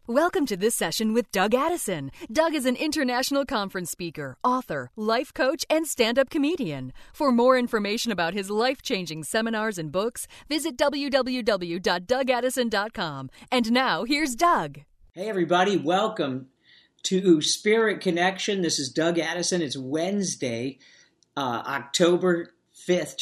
Welcome to this session with Doug Addison. Doug is an international conference speaker, author, life coach, and stand-up comedian. For more information about his life-changing seminars and books, visit www.dougaddison.com. And now, here's Doug. Hey, everybody. Welcome to Spirit Connection. This is Doug Addison. It's Wednesday, October 5th,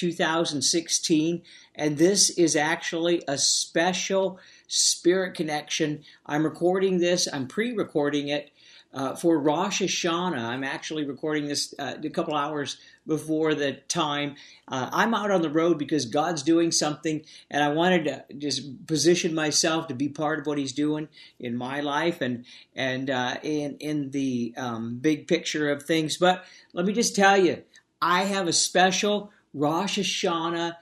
2016, and this is actually a special Spirit Connection. I'm recording this. I'm pre-recording it for Rosh Hashanah. I'm actually recording this a couple hours before the time. I'm out on the road because God's doing something, and I wanted to just position myself to be part of what He's doing in my life and in the big picture of things. But let me just tell you, I have a special Rosh Hashanah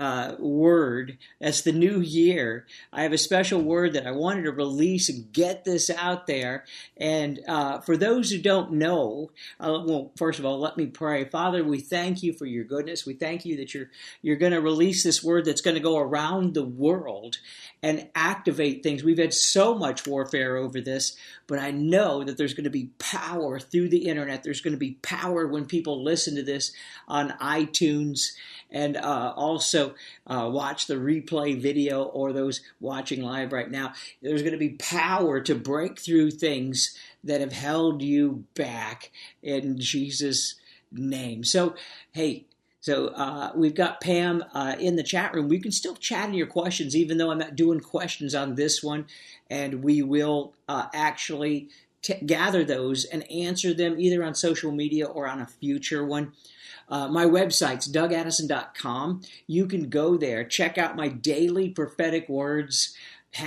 word. That's the new year. I have a special word that I wanted to release and get this out there. And for those who don't know, well, first of all, let me pray. Father, we thank you for your goodness. We thank you that you're going to release this word that's going to go around the world and activate things. We've had so much warfare over this, but I know that there's going to be power through the internet. There's going to be power when people listen to this on iTunes and also watch the replay video or those watching live right now. There's going to be power to break through things that have held you back in Jesus' name. So, hey, we've got Pam in the chat room. We can still chat in your questions, even though I'm not doing questions on this one. And we will actually gather those and answer them either on social media or on a future one. My website's DougAddison.com. You can go there, check out my daily prophetic words,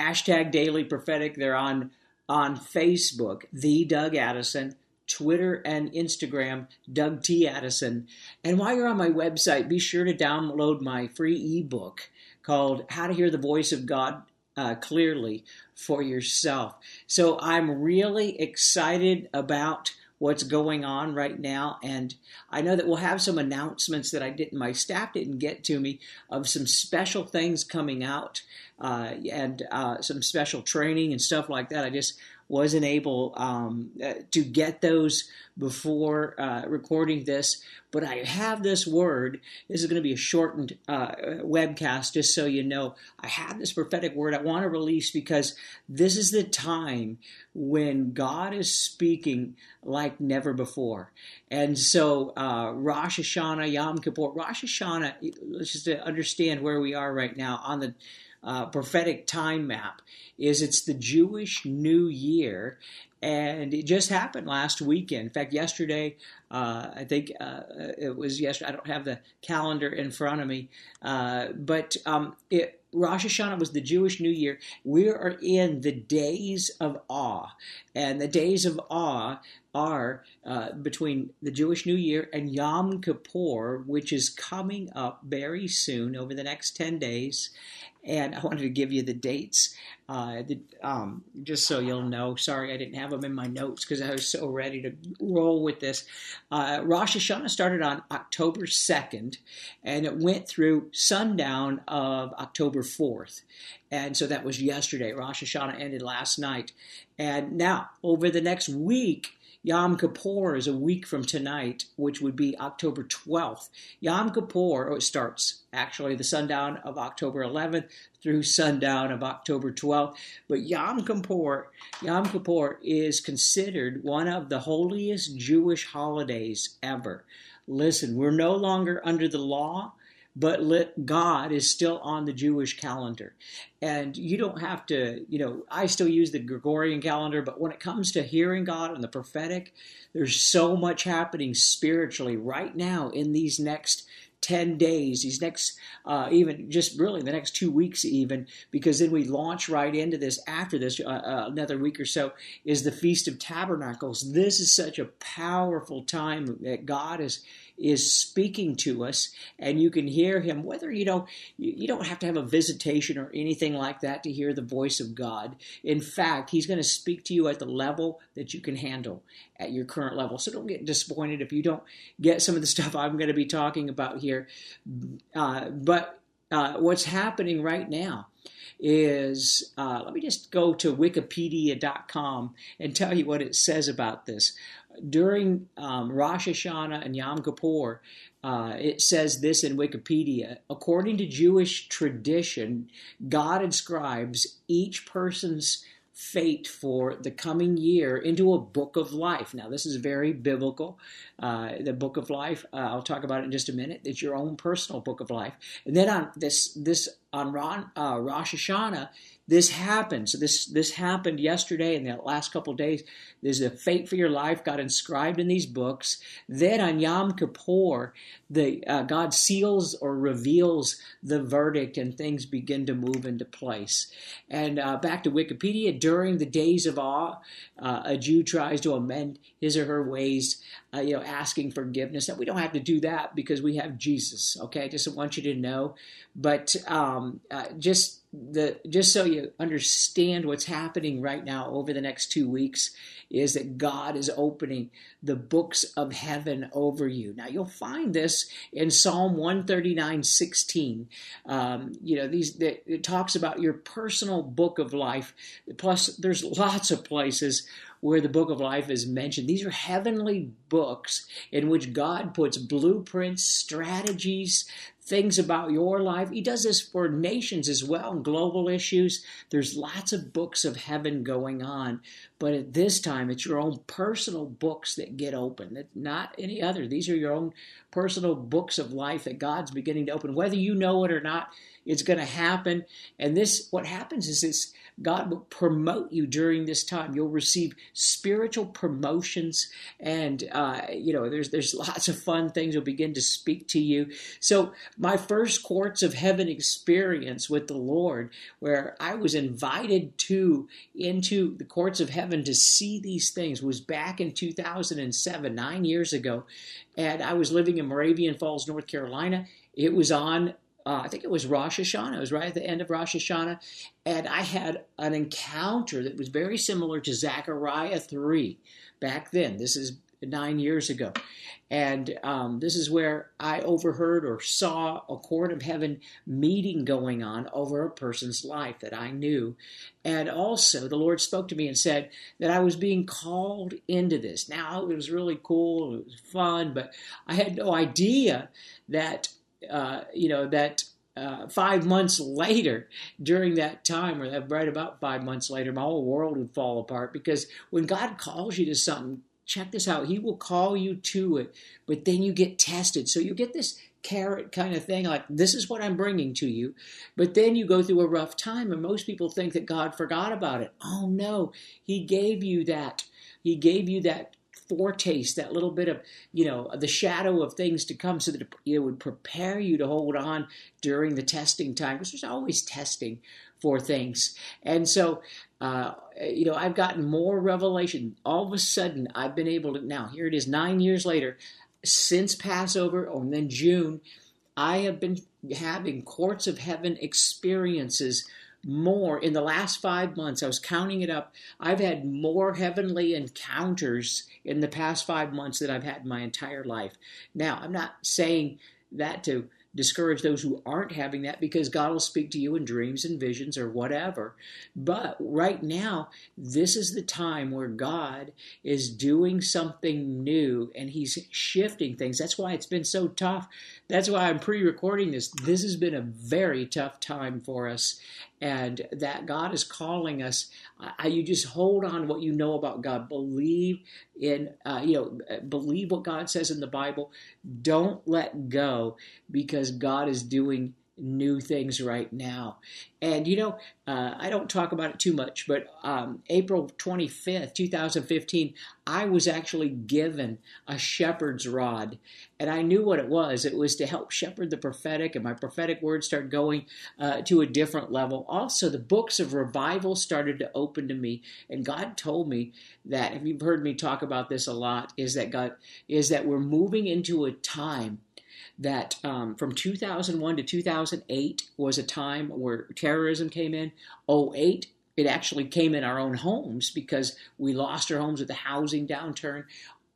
#daily prophetic. They're on Facebook, The Doug Addison, Twitter and Instagram, Doug T. Addison. And while you're on my website, be sure to download my free ebook called How to Hear the Voice of God Clearly for Yourself. So I'm really excited about what's going on right now, and I know that we'll have some announcements that my staff didn't get to me of some special things coming out and some special training and stuff like that. I just wasn't able to get those before recording this, but I have this word. This is going to be a shortened webcast, just so you know. I have this prophetic word I want to release because this is the time when God is speaking like never before. And so Rosh Hashanah, Yom Kippur, Rosh Hashanah, let's just understand where we are right now on the prophetic time map, it's the Jewish New Year, and it just happened last weekend. In fact, yesterday, I think it was yesterday. I don't have the calendar in front of me, but Rosh Hashanah was the Jewish New Year. We are in the days of awe, and the days of awe are between the Jewish New Year and Yom Kippur, which is coming up very soon over the next 10 days. And I wanted to give you the dates, just so you'll know. Sorry, I didn't have them in my notes because I was so ready to roll with this. Rosh Hashanah started on October 2nd, and it went through sundown of October 4th. And so that was yesterday. Rosh Hashanah ended last night. And now, over the next week, Yom Kippur is a week from tonight, which would be October 12th. Yom Kippur, it starts actually the sundown of October 11th through sundown of October 12th. But Yom Kippur is considered one of the holiest Jewish holidays ever. Listen, we're no longer under the law, but God is still on the Jewish calendar. And you don't have to, I still use the Gregorian calendar, but when it comes to hearing God and the prophetic, there's so much happening spiritually right now in these next 10 days, these next, even just really the next 2 weeks even, because then we launch right into this after this, another week or so, is the Feast of Tabernacles. This is such a powerful time that God is speaking to us, and you can hear Him, whether you don't have to have a visitation or anything like that to hear the voice of God. In fact, He's going to speak to you at the level that you can handle at your current level. So don't get disappointed if you don't get some of the stuff I'm going to be talking about here. But what's happening right now is, let me just go to wikipedia.com and tell you what it says about this. During Rosh Hashanah and Yom Kippur, it says this in Wikipedia: according to Jewish tradition, God inscribes each person's fate for the coming year into a book of life. Now, this is very biblical. The book of life, I'll talk about it in just a minute. It's your own personal book of life. And then on Rosh Hashanah, this happened. So this happened yesterday and the last couple of days. There's a fate for your life got inscribed in these books. Then on Yom Kippur, God seals or reveals the verdict and things begin to move into place. And back to Wikipedia, during the days of awe, a Jew tries to amend his or her ways, asking forgiveness. And we don't have to do that because we have Jesus. Okay, I just want you to know. But just so you understand what's happening right now over the next 2 weeks is that God is opening the books of heaven over you. Now you'll find this in Psalm 139:16. It talks about your personal book of life. Plus, there's lots of places where the book of life is mentioned. These are heavenly books in which God puts blueprints, strategies, things about your life. He does this for nations as well, and global issues. There's lots of books of heaven going on. But at this time, it's your own personal books that get open, not any other. These are your own personal books of life that God's beginning to open. Whether you know it or not, it's going to happen. And what happens is God will promote you during this time. You'll receive spiritual promotions, and there's lots of fun things will begin to speak to you. So my first courts of heaven experience with the Lord, where I was invited into the courts of heaven to see these things, was back in 2007, 9 years ago, and I was living in Moravian Falls, North Carolina. It was on I think it was Rosh Hashanah. It was right at the end of Rosh Hashanah. And I had an encounter that was very similar to Zechariah 3 back then. This is 9 years ago. And this is where I overheard or saw a court of heaven meeting going on over a person's life that I knew. And also the Lord spoke to me and said that I was being called into this. Now, it was really cool. It was fun, but I had no idea that 5 months later, during that time, or right about 5 months later, my whole world would fall apart. Because when God calls you to something, check this out, He will call you to it, but then you get tested. So you get this carrot kind of thing, like, this is what I'm bringing to you. But then you go through a rough time, and most people think that God forgot about it. Oh no, He gave you that. He gave you that foretaste, that little bit of, the shadow of things to come, so that it would prepare you to hold on during the testing time, because there's always testing for things. And so, I've gotten more revelation. All of a sudden, I've been able to, now here it is 9 years later, since Passover, and then June, I have been having courts of heaven experiences more in the last 5 months. I was counting it up. I've had more heavenly encounters in the past 5 months than I've had in my entire life. Now, I'm not saying that to discourage those who aren't having that, because God will speak to you in dreams and visions or whatever. But right now, this is the time where God is doing something new and He's shifting things. That's why it's been so tough. That's why I'm pre-recording this. This has been a very tough time for us, and that God is calling us. You just hold on to what you know about God. Believe in, believe what God says in the Bible. Don't let go, because God is doing new things right now. And, I don't talk about it too much, but April 25th, 2015, I was actually given a shepherd's rod. And I knew what it was. It was to help shepherd the prophetic, and my prophetic words started going to a different level. Also, the books of revival started to open to me. And God told me that, if you've heard me talk about this a lot, is that we're moving into a time that from 2001 to 2008 was a time where terrorism came in. 2008, it actually came in our own homes, because we lost our homes with the housing downturn.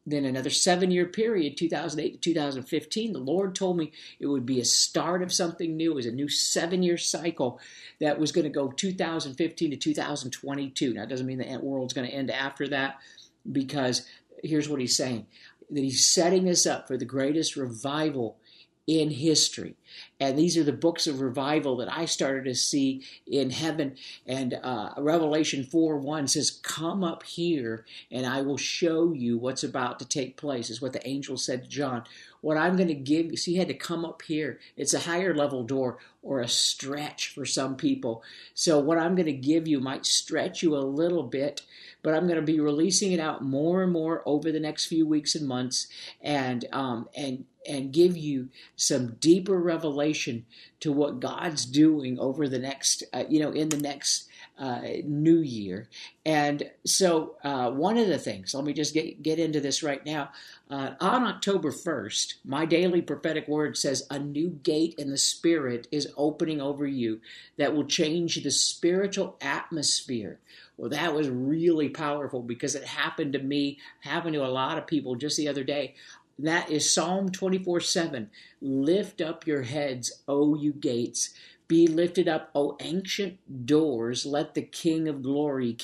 then another 7-year period, 2008 to 2015, the Lord told me it would be a start of something new. It was a new 7-year cycle that was going to go 2015 to 2022. Now, it doesn't mean the world's going to end after that, because here's what he's saying, that he's setting us up for the greatest revival in history. And these are the books of revival that I started to see in heaven. And Revelation 4:1 says, come up here and I will show you what's about to take place, is what the angel said to John. What I'm going to give you, see, he had to come up here. It's a higher level door, or a stretch for some people. So what I'm going to give you might stretch you a little bit, but I'm going to be releasing it out more and more over the next few weeks and months, and give you some deeper revelation to what God's doing over the next, in the next new year. And so one of the things, let me just get into this right now. On October 1st, my daily prophetic word says a new gate in the Spirit is opening over you that will change the spiritual atmosphere. Well, that was really powerful, because it happened to me, happened to a lot of people just the other day. That is Psalm 24:7. Lift up your heads, O you gates. Be lifted up, O ancient doors. Let the King of Glory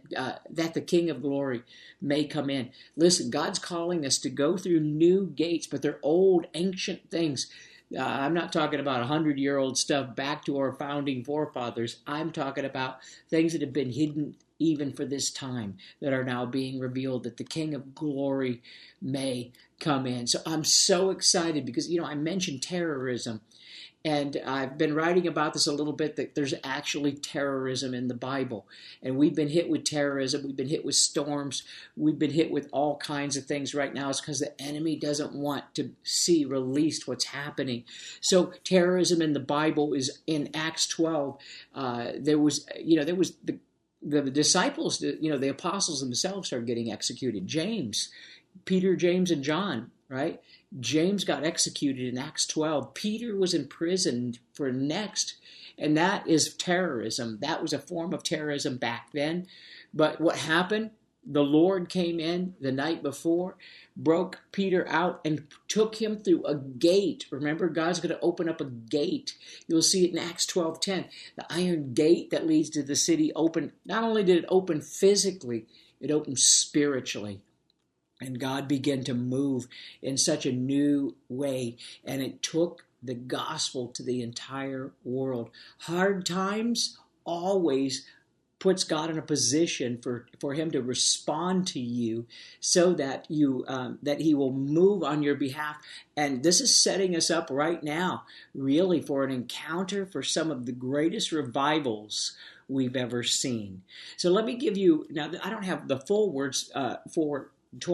may come in. Listen, God's calling us to go through new gates, but they're old, ancient things. I'm not talking about 100-year-old stuff back to our founding forefathers. I'm talking about things that have been hidden even for this time, that are now being revealed, that the King of Glory may come in. So I'm so excited because, I mentioned terrorism, and I've been writing about this a little bit, that there's actually terrorism in the Bible. And we've been hit with terrorism. We've been hit with storms. We've been hit with all kinds of things right now. It's because the enemy doesn't want to see released what's happening. So terrorism in the Bible is in Acts 12. There was the disciples, the apostles themselves started getting executed. Peter, James, and John, right? James got executed in Acts 12. Peter was imprisoned for next, and that is terrorism. That was a form of terrorism back then. But what happened? The Lord came in the night before, broke Peter out, and took him through a gate. Remember, God's going to open up a gate. You'll see it in Acts 12:10. The iron gate that leads to the city opened. Not only did it open physically, it opened spiritually. And God began to move in such a new way. And it took the gospel to the entire world. Hard times always puts God in a position for him to respond to you, so that that he will move on your behalf. And this is setting us up right now, really, for an encounter for some of the greatest revivals we've ever seen. So let me give you, now I don't have the full words for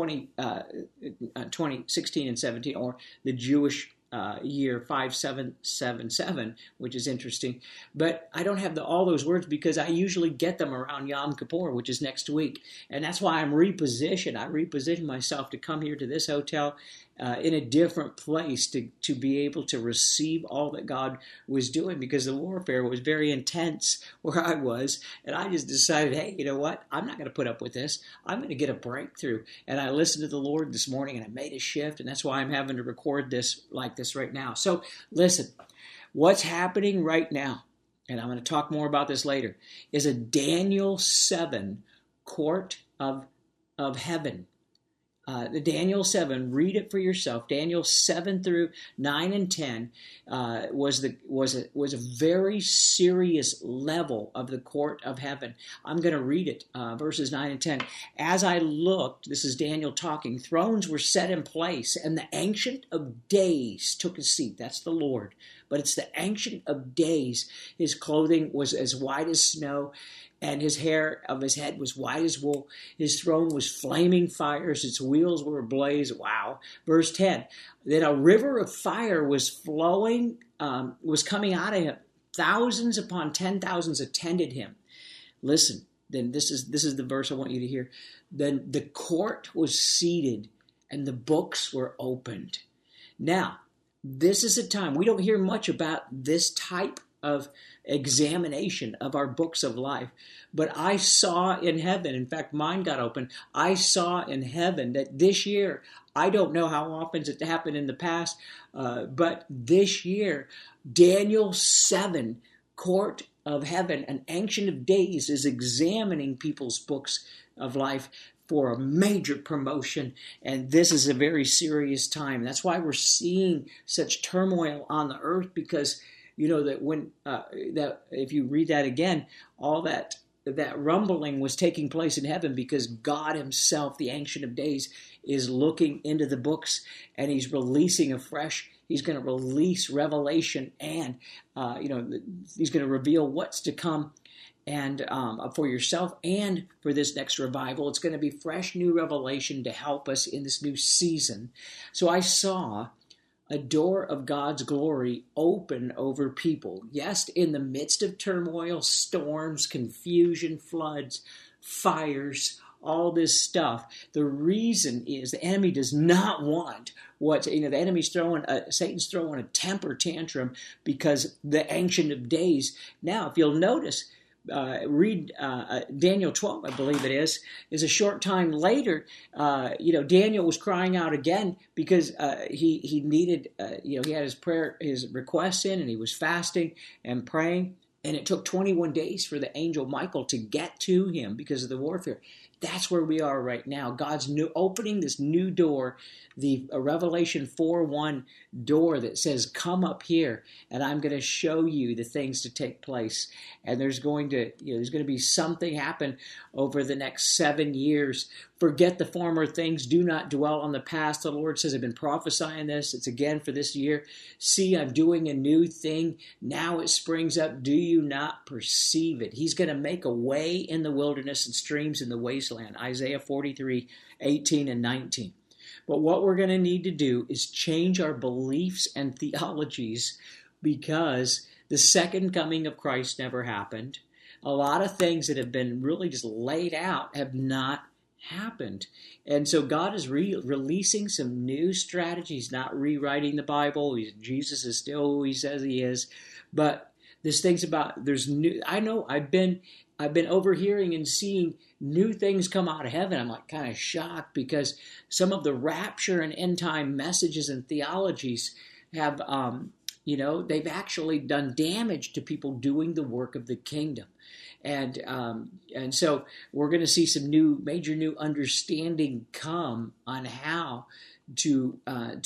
2016 and 17, or the Jewish year 5777, which is interesting. But I don't have all those words, because I usually get them around Yom Kippur, which is next week. And that's why I'm repositioned. I repositioned myself to come here to this hotel in a different place to be able to receive all that God was doing, because the warfare was very intense where I was. And I just decided, hey, you know what? I'm not going to put up with this. I'm going to get a breakthrough. And I listened to the Lord this morning, and I made a shift. And that's why I'm having to record this like this right now. So listen, what's happening right now, and I'm going to talk more about this later, is a Daniel 7 court of heaven. The Daniel 7, read it for yourself. Daniel 7 through 9 and 10 was a very serious level of the court of heaven. I'm going to read it, verses 9 and 10. As I looked, this is Daniel talking, thrones were set in place, and the Ancient of Days took a seat. That's the Lord. But it's the Ancient of Days. His clothing was as white as snow, and his hair of his head was white as wool. His throne was flaming fires. Its wheels were ablaze. Wow. Verse 10. Then a river of fire was flowing, was coming out of him. Thousands upon 10,000s attended him. Listen, then this is the verse I want you to hear. Then the court was seated, and the books were opened. Now, this is a time, we don't hear much about this type of examination of our books of life. But I saw in heaven, in fact, mine got open. I saw in heaven that this year, I don't know how often it's happened in the past, but this year, Daniel 7, court of heaven, an Ancient of Days, is examining people's books of life for a major promotion, and this is a very serious time. That's why we're seeing such turmoil on the earth, because you know that when that if you read that again, all that rumbling was taking place in heaven because God Himself, the Ancient of Days, is looking into the books and He's releasing afresh. He's going to release revelation, and He's going to reveal what's to come. And for yourself and for this next revival, it's going to be fresh new revelation to help us in this new season. So I saw a door of God's glory open over people. Yes, in the midst of turmoil, storms, confusion, floods, fires, all this stuff. The reason is the enemy does not want the enemy's Satan's throwing a temper tantrum because the Ancient of Days. Now, if you'll notice, read Daniel 12, I believe it is a short time later. Daniel was crying out again because he needed, he had his requests in, and he was fasting and praying. And it took 21 days for the angel Michael to get to him because of the warfare. That's where we are right now. God's opening this new door, the Revelation 4:1 door that says, "Come up here, and I'm going to show you the things to take place." And there's going to be something happen over the next 7 years. Forget the former things. Do not dwell on the past. The Lord says, I've been prophesying this. It's again for this year. See, I'm doing a new thing. Now it springs up. Do you not perceive it? He's going to make a way in the wilderness and streams in the wasteland. Isaiah 43:18 and 19. But what we're going to need to do is change our beliefs and theologies, because the second coming of Christ never happened. A lot of things that have been really just laid out have not happened. And so God is releasing some new strategies, not rewriting the Bible. Jesus is still who He says He is. But there's things about, I know I've been overhearing and seeing new things come out of heaven. I'm like kind of shocked because some of the rapture and end time messages and theologies have, they've actually done damage to people doing the work of the kingdom. And so we're going to see some major new understanding come on how to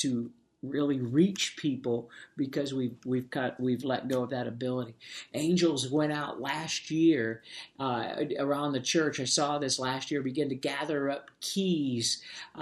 really reach people, because we've let go of that ability. Angels went out last year around the church. I saw this last year, begin to gather up keys,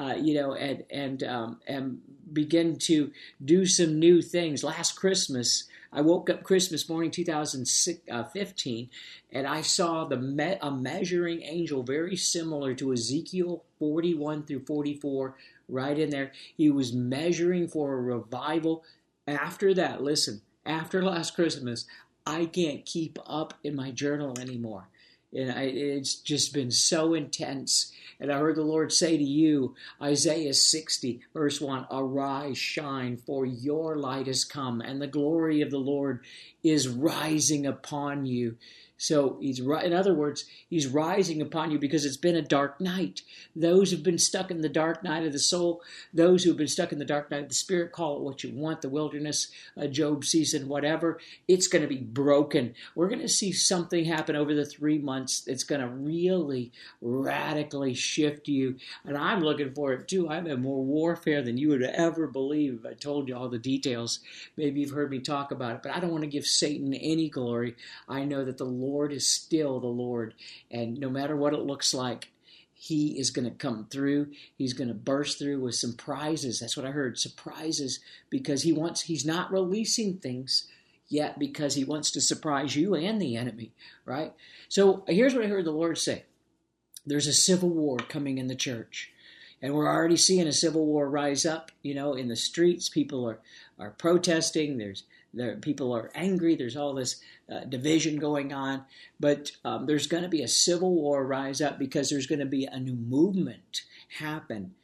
and begin to do some new things. Last Christmas, I woke up Christmas morning 2015, and I saw a measuring angel very similar to Ezekiel 41 through 44, right in there. He was measuring for a revival. After that, listen, after last Christmas, I can't keep up in my journal anymore. And it's just been so intense. And I heard the Lord say to you, Isaiah 60, verse 1, "Arise, shine, for your light has come, and the glory of the Lord is rising upon you." So in other words, He's rising upon you because it's been a dark night. Those who've been stuck in the dark night of the soul, those who've been stuck in the dark night of the spirit, call it what you want, the wilderness, Job season, whatever, it's going to be broken. We're going to see something happen over the 3 months that's going to really radically shift you. And I'm looking for it too. I'm in more warfare than you would ever believe if I told you all the details. Maybe you've heard me talk about it, but I don't want to give Satan any glory. I know that the Lord is still the Lord, and no matter what it looks like, He is going to come through. He's going to burst through with some prizes. That's what I heard, surprises, because He's not releasing things yet because He wants to surprise you and the enemy, right? So here's what I heard the Lord say. There's a civil war coming in the church. And we're already seeing a civil war rise up, in the streets. People are protesting. People are angry. There's all this division going on. But there's going to be a civil war rise up because there's going to be a new movement happen.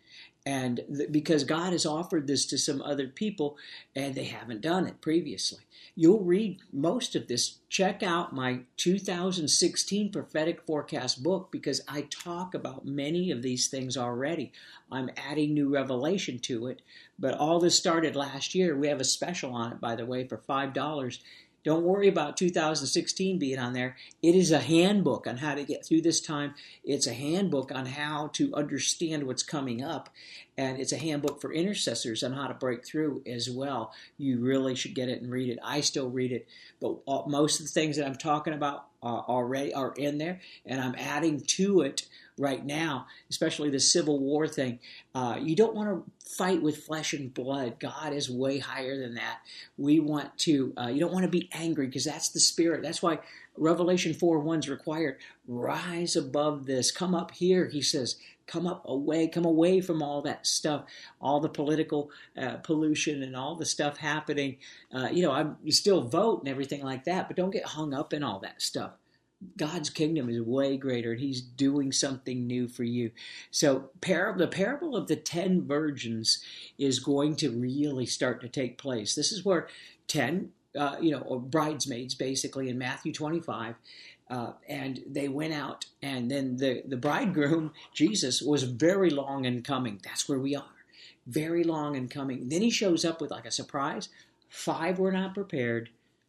And because God has offered this to some other people and they haven't done it previously. You'll read most of this. Check out my 2016 prophetic forecast book because I talk about many of these things already. I'm adding new revelation to it, but all this started last year. We have a special on it, by the way, for $5. Don't worry about 2016 being on there. It is a handbook on how to get through this time. It's a handbook on how to understand what's coming up. And it's a handbook for intercessors on how to break through as well. You really should get it and read it. I still read it. But most of the things that I'm talking about already are in there. And I'm adding to it right now, especially the Civil War thing. You don't want to fight with flesh and blood. God is way higher than that. We want to, you don't want to be angry because that's the spirit. That's why Revelation 4:1 is required. Rise above this. Come up here, he says. Come away from all that stuff, all the political pollution and all the stuff happening. You still vote and everything like that, but don't get hung up in all that stuff. God's kingdom is way greater, and he's doing something new for you. So the parable of the 10 virgins is going to really start to take place. This is where 10, or bridesmaids, basically, in Matthew 25, and they went out, and then the bridegroom, Jesus, was very long in coming. That's where we are. Very long in coming. Then he shows up with like a surprise. 5 were not prepared.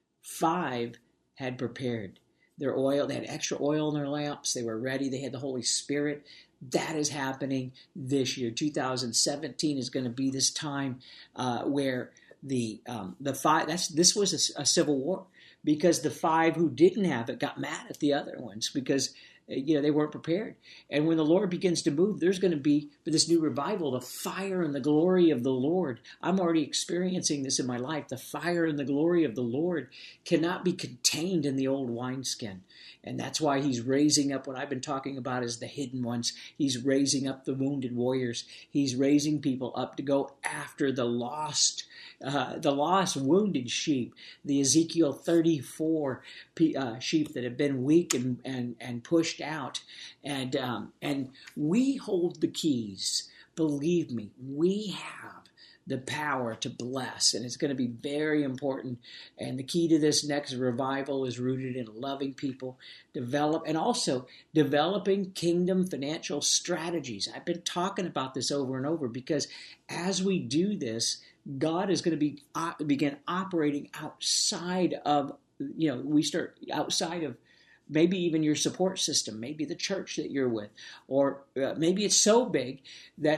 5 had prepared their oil. They had extra oil in their lamps. They were ready. They had the Holy Spirit. That is happening this year. 2017 is going to be this time where the 5. This was a civil war because the 5 who didn't have it got mad at the other ones because they weren't prepared. And when the Lord begins to move, there's going to be, for this new revival, the fire and the glory of the Lord. I'm already experiencing this in my life. The fire and the glory of the Lord cannot be contained in the old wineskin. And that's why he's raising up what I've been talking about as the hidden ones. He's raising up the wounded warriors. He's raising people up to go after the lost wounded sheep, the Ezekiel 34 sheep that have been weak and pushed out. And we hold the keys. Believe me, we have the power to bless, and it's going to be very important. And the key to this next revival is rooted in loving people, and also developing kingdom financial strategies. I've been talking about this over and over because as we do this, God is going to begin operating outside of, we start outside of maybe even your support system, maybe the church that you're with, or maybe it's so big that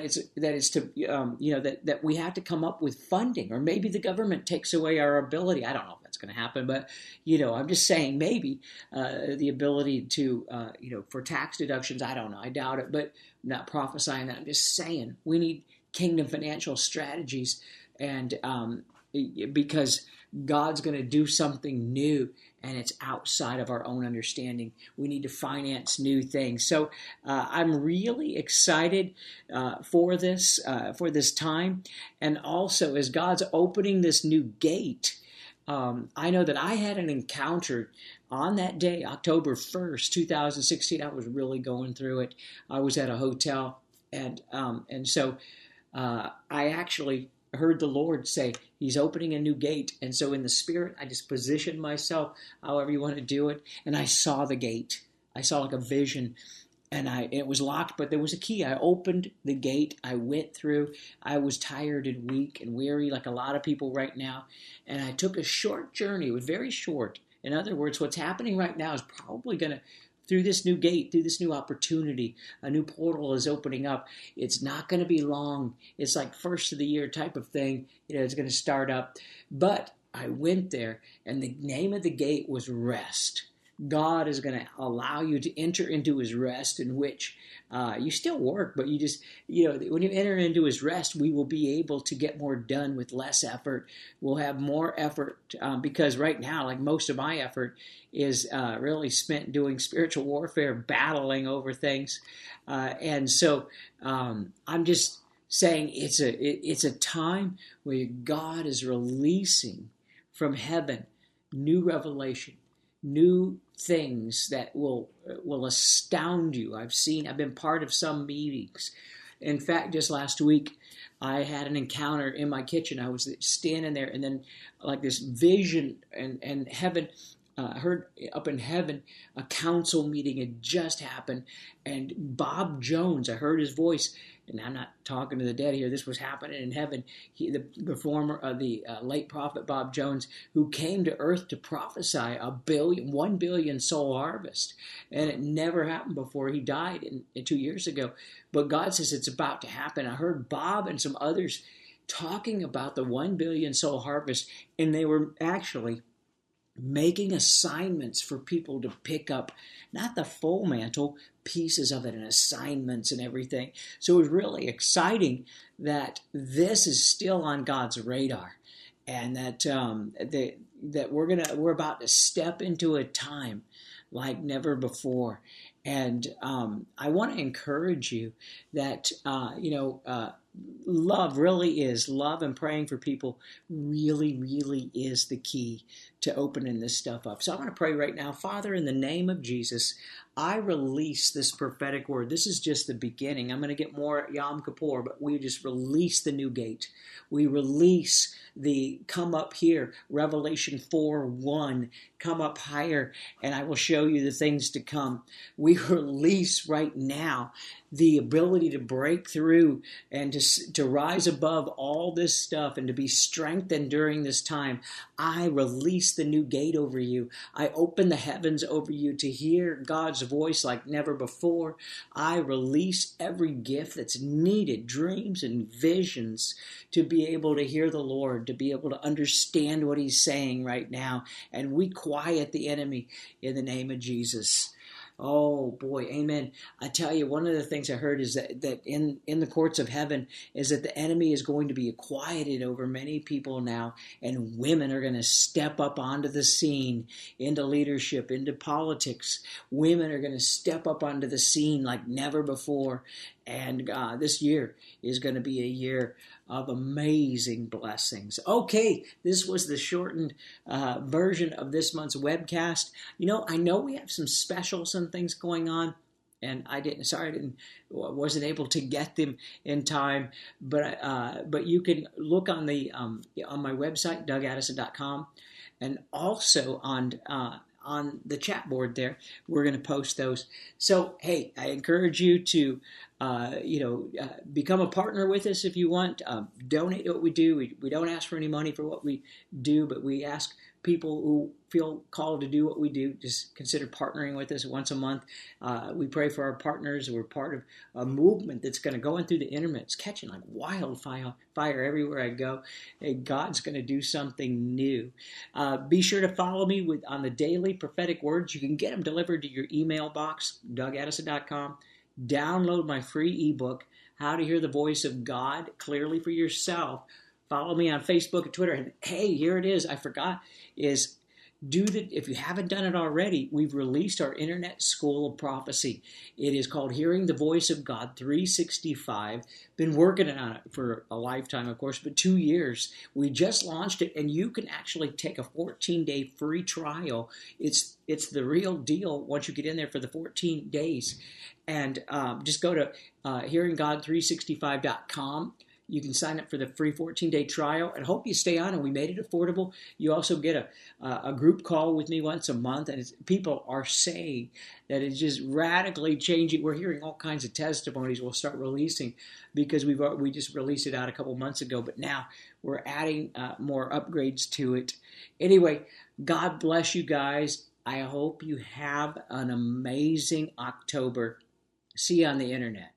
that we have to come up with funding, or maybe the government takes away our ability. I don't know if that's going to happen, but I'm just saying maybe the ability to for tax deductions. I don't know. I doubt it, but I'm not prophesying that. I'm just saying we need kingdom financial strategies, and because God's going to do something new, and it's outside of our own understanding. We need to finance new things. So I'm really excited for this time. And also, as God's opening this new gate, I know that I had an encounter on that day, October 1st, 2016. I was really going through it. I was at a hotel, and so I actually heard the Lord say he's opening a new gate. And so in the spirit, I just positioned myself, however you want to do it. And I saw the gate. I saw like a vision, and it was locked, but there was a key. I opened the gate. I went through. I was tired and weak and weary like a lot of people right now. And I took a short journey. It was very short. In other words, what's happening right now is probably going to, through this new gate, through this new opportunity, a new portal is opening up. It's not going to be long. It's like first of the year type of thing. It's going to start up. But I went there, and the name of the gate was rest. God is going to allow you to enter into his rest, in which you still work, but you just, when you enter into his rest, we will be able to get more done with less effort. We'll have more effort because right now, like most of my effort is really spent doing spiritual warfare, battling over things. And so I'm just saying it's a time where God is releasing from heaven new revelation, new things that will astound you. I've been part of some meetings, In fact, just last week, I had an encounter in my kitchen. I was standing there, and then like this vision and heaven, heard up in heaven, a council meeting had just happened, and Bob Jones, I heard his voice, and I'm not talking to the dead here. This was happening in heaven. The former, the late prophet Bob Jones, who came to earth to prophesy 1 billion soul harvest, and it never happened before. He died 2 years ago, but God says it's about to happen. I heard Bob and some others talking about the 1 billion soul harvest, and they were actually making assignments for people to pick up, not the full mantle, pieces of it and assignments and everything. So it was really exciting that this is still on God's radar, and that that we're about to step into a time like never before. And I want to encourage you that love and praying for people really is the key to opening this stuff up. So I want to pray right now. Father, in the name of Jesus, I release this prophetic word. This is just the beginning. I'm going to get more at Yom Kippur, but we just release the new gate. We release the come up here, Revelation 4:1, come up higher, and I will show you the things to come. We release right now the ability to break through and to rise above all this stuff and to be strengthened during this time. I release the new gate over you. I open the heavens over you to hear God's voice like never before. I release every gift that's needed, dreams and visions, to be able to hear the Lord, to be able to understand what He's saying right now. And we quiet the enemy in the name of Jesus. Oh boy, amen. I tell you, one of the things I heard is that in the courts of heaven is that the enemy is going to be quieted over many people now, and women are going to step up onto the scene, into leadership, into politics. Women are going to step up onto the scene like never before. And this year is going to be a year of amazing blessings. Okay, this was the shortened version of this month's webcast. I know we have some specials and things going on, and I wasn't able to get them in time. But you can look on my website, DougAddison.com, and also on the chat board there. We're going to post those. So, hey, I encourage you to, become a partner with us if you want. Donate to what we do. We don't ask for any money for what we do, but we ask people who feel called to do what we do, just consider partnering with us once a month. We pray for our partners. We're part of a movement that's going to go in through the internet. It's catching like wildfire everywhere I go. Hey, God's going to do something new. Be sure to follow me on the daily prophetic words. You can get them delivered to your email box, DougAddison.com. Download my free ebook, How to Hear the Voice of God Clearly for Yourself. Follow me on Facebook and Twitter. And hey, here it is. I forgot. If you haven't done it already, we've released our Internet School of Prophecy. It is called Hearing the Voice of God 365. Been working on it for a lifetime, of course, but 2 years. We just launched it, and you can actually take a 14-day free trial. It's the real deal once you get in there for the 14 days. And just go to hearinggod365.com. You can sign up for the free 14-day trial, and hope you stay on, and we made it affordable. You also get a group call with me once a month, and people are saying that it's just radically changing. We're hearing all kinds of testimonies we'll start releasing because we just released it out a couple months ago, but now we're adding more upgrades to it. Anyway, God bless you guys. I hope you have an amazing October. See you on the internet.